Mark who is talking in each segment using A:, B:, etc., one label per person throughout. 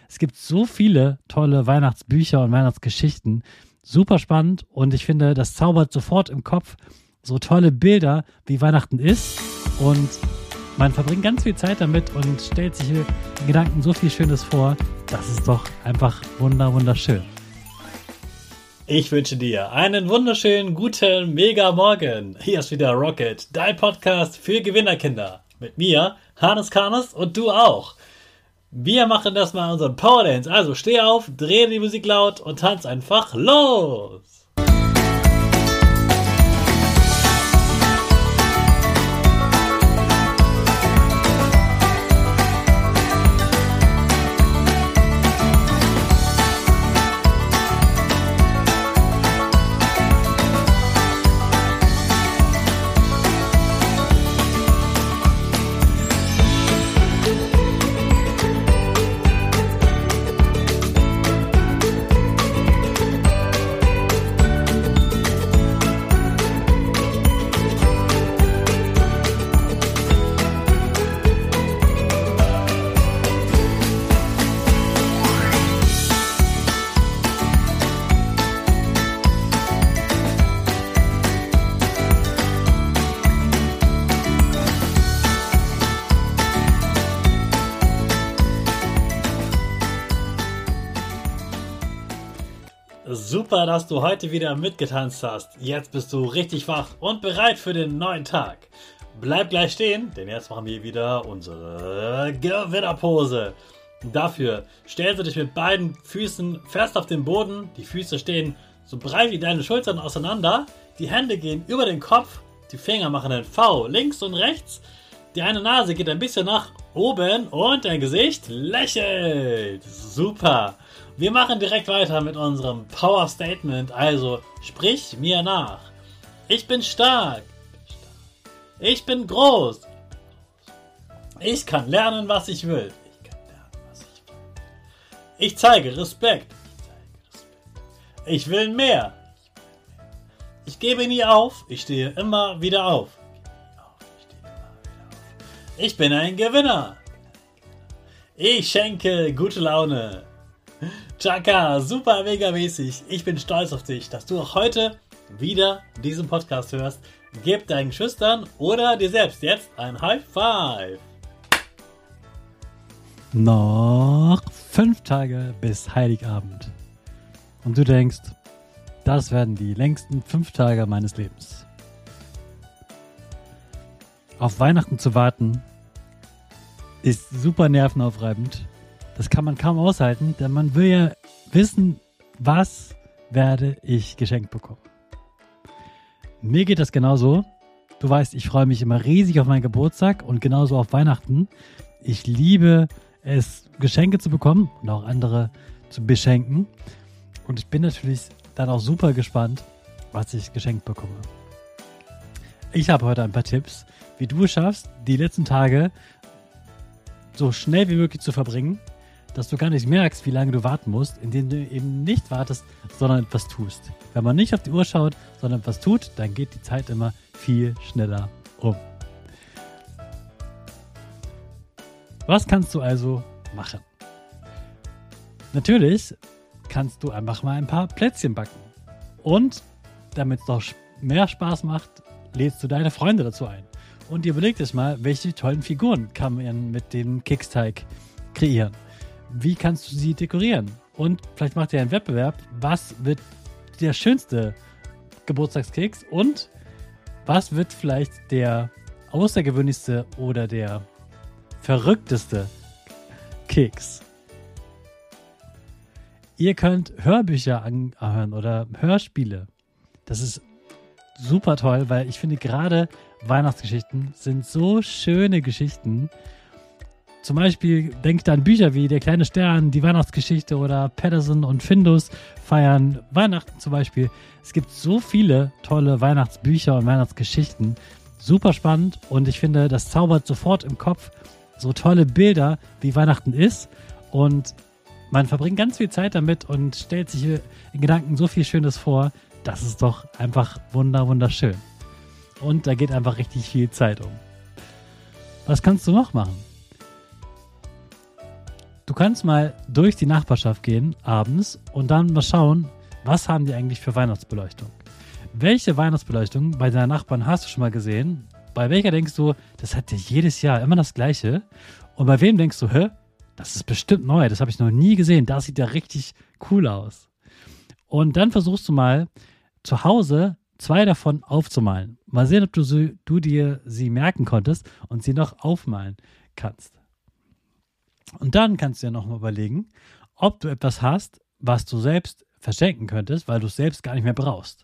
A: Es gibt so viele tolle Weihnachtsbücher und Weihnachtsgeschichten. Super spannend und ich finde, das zaubert sofort im Kopf so tolle Bilder, wie Weihnachten ist. Und man verbringt ganz viel Zeit damit und stellt sich in Gedanken so viel Schönes vor. Das ist doch einfach wunderschön. Ich wünsche dir einen wunderschönen, guten, mega Morgen. Hier ist wieder Rocket, dein Podcast für Gewinnerkinder. Mit mir, Hannes Karnes und du auch. Wir machen das mal unseren Power Dance. Also steh auf, dreh die Musik laut und tanz einfach los. Super, dass du heute wieder mitgetanzt hast. Jetzt bist du richtig wach und bereit für den neuen Tag. Bleib gleich stehen, denn jetzt machen wir wieder unsere Gewinnerpose. Dafür stellst du dich mit beiden Füßen fest auf den Boden. Die Füße stehen so breit wie deine Schultern auseinander. Die Hände gehen über den Kopf. Die Finger machen ein V links und rechts. Die eine Nase geht ein bisschen nach oben und dein Gesicht lächelt. Super. Wir machen direkt weiter mit unserem Power Statement. Also sprich mir nach. Ich bin stark. Ich bin groß. Ich kann lernen, was ich will. Ich zeige Respekt. Ich will mehr. Ich gebe nie auf. Ich stehe immer wieder auf. Ich bin ein Gewinner. Ich schenke gute Laune. Chaka, super mega mäßig. Ich bin stolz auf dich, dass du auch heute wieder diesen Podcast hörst. Gib deinen Geschwistern oder dir selbst jetzt ein High Five. Noch 5 Tage bis Heiligabend. Und du denkst, das werden die längsten 5 Tage meines Lebens. Auf Weihnachten zu warten ist super nervenaufreibend. Das kann man kaum aushalten, denn man will ja wissen, was werde ich geschenkt bekommen. Mir geht das genauso. Du weißt, ich freue mich immer riesig auf meinen Geburtstag und genauso auf Weihnachten. Ich liebe es, Geschenke zu bekommen und auch andere zu beschenken. Und ich bin natürlich dann auch super gespannt, was ich geschenkt bekomme. Ich habe heute ein paar Tipps, wie du es schaffst, die letzten Tage so schnell wie möglich zu verbringen, dass du gar nicht merkst, wie lange du warten musst, indem du eben nicht wartest, sondern etwas tust. Wenn man nicht auf die Uhr schaut, sondern etwas tut, dann geht die Zeit immer viel schneller um. Was kannst du also machen? Natürlich kannst du einfach mal ein paar Plätzchen backen. Und damit es doch mehr Spaß macht, lädst du deine Freunde dazu ein. Und ihr überlegt euch mal, welche tollen Figuren kann man mit dem Keksteig kreieren. Wie kannst du sie dekorieren? Und vielleicht macht ihr einen Wettbewerb. Was wird der schönste Geburtstagskeks? Und was wird vielleicht der außergewöhnlichste oder der verrückteste Keks? Ihr könnt Hörbücher anhören oder Hörspiele. Das ist super toll, weil ich finde gerade Weihnachtsgeschichten sind so schöne Geschichten. Zum Beispiel denkt an Bücher wie Der kleine Stern, die Weihnachtsgeschichte oder Patterson und Findus feiern Weihnachten zum Beispiel. Es gibt so viele tolle Weihnachtsbücher und Weihnachtsgeschichten. Super spannend und ich finde, das zaubert sofort im Kopf so tolle Bilder, wie Weihnachten ist. Und man verbringt ganz viel Zeit damit und stellt sich in Gedanken so viel Schönes vor. Das ist doch einfach wunderschön. Und da geht einfach richtig viel Zeit um. Was kannst du noch machen? du kannst mal durch die Nachbarschaft gehen abends und dann mal schauen, was haben die eigentlich für Weihnachtsbeleuchtung? Welche Weihnachtsbeleuchtung bei deinen Nachbarn hast du schon mal gesehen? Bei welcher denkst du, das hat ja jedes Jahr immer das Gleiche? Und bei wem denkst du, das ist bestimmt neu, das habe ich noch nie gesehen, das sieht ja richtig cool aus. Und dann versuchst du mal zu Hause 2 davon aufzumalen. Mal sehen, ob du dir sie merken konntest und sie noch aufmalen kannst. Und dann kannst du dir nochmal überlegen, ob du etwas hast, was du selbst verschenken könntest, weil du es selbst gar nicht mehr brauchst.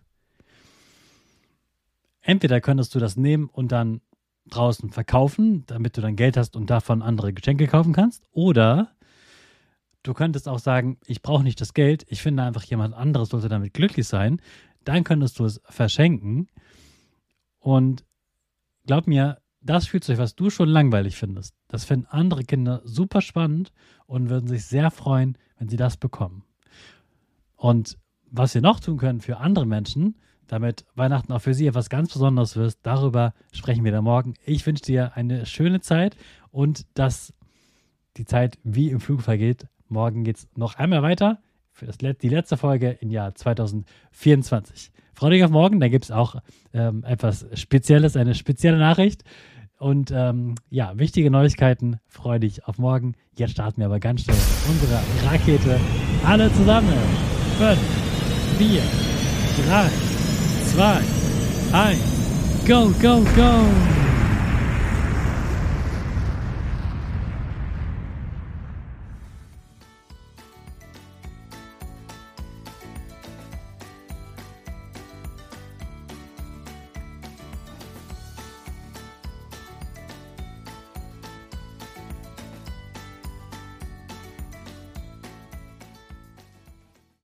A: Entweder könntest du das nehmen und dann draußen verkaufen, damit du dann Geld hast und davon andere Geschenke kaufen kannst. Oder du könntest auch sagen, ich brauche nicht das Geld, ich finde einfach, jemand anderes sollte damit glücklich sein. Dann könntest du es verschenken. Und glaub mir, das fühlt sich, was du schon langweilig findest. Das finden andere Kinder super spannend und würden sich sehr freuen, wenn sie das bekommen. Und was wir noch tun können für andere Menschen, damit Weihnachten auch für sie etwas ganz Besonderes wird, darüber sprechen wir dann morgen. Ich wünsche dir eine schöne Zeit und dass die Zeit wie im Flug vergeht. Morgen geht es noch einmal weiter für die letzte Folge im Jahr 2024. Freu dich auf morgen, da gibt es auch etwas Spezielles, eine spezielle Nachricht. Und wichtige Neuigkeiten, freue dich auf morgen. Jetzt starten wir aber ganz schnell unsere Rakete. Alle zusammen. 5, 4, 3, 2, 1. Go, go, go!